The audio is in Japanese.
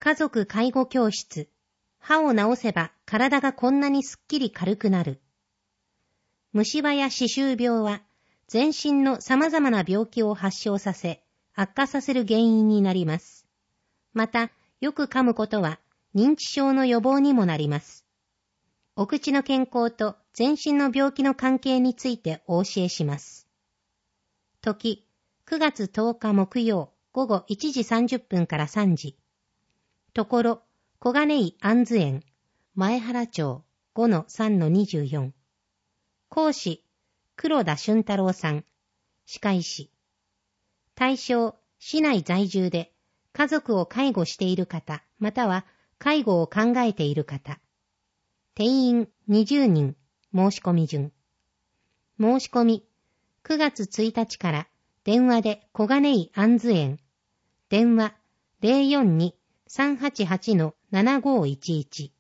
家族介護教室。歯を治せば体がこんなにすっきり軽くなる。虫歯や歯周病は全身の様々な病気を発症させ、悪化させる原因になります。また、よく噛むことは認知症の予防にもなります。お口の健康と全身の病気の関係についてお教えします。時、9月10日木曜午後1時30分から3時。ところ、小金井安図園、前原町 5-3-24。講師、黒田俊太郎さん。歯科医師。対象、市内在住で家族を介護している方、または介護を考えている方。定員20人、申し込み順。申し込み、9月1日から電話で小金井安図園。電話 042-388-7511。